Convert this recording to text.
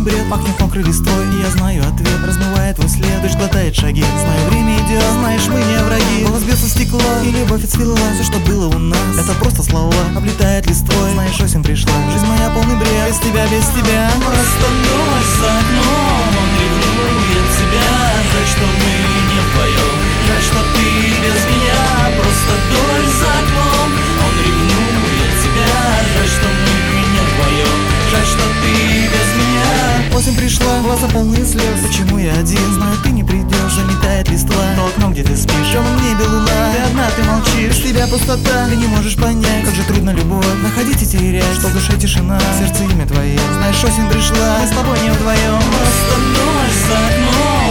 бред, пахнет мокрой листвой. И я знаю ответ, размывает твой след, дождь глотает шаги. Знаю, время идет, знаешь, мы не враги. Голос бьется в стекло, и любовь отцвела. Все, что было у нас, это просто слова, облетает листвой. Знаешь, осень пришла, жизнь моя полный бред. Без тебя, без тебя. Просто дождь за окном, он ревнует тебя. Жаль, что мы не вдвоем, жаль, что ты без меня. Просто дождь за окном, он ревнует тебя. Жаль, что мы не вдвоем, жаль, что ты без меня. Осень пришла, глаза полные слез. Почему я один? Знаю, ты не придешь. Заметает листва, то окно, где ты спишь. В темном небе луна, ты одна, ты молчишь. Без тебя пустота, ты не можешь понять, как же трудно любовь находить и терять. Что в душе тишина, в сердце имя твое. Знаешь, осень пришла, мы с тобой не вдвоем. Просто дождь за окном,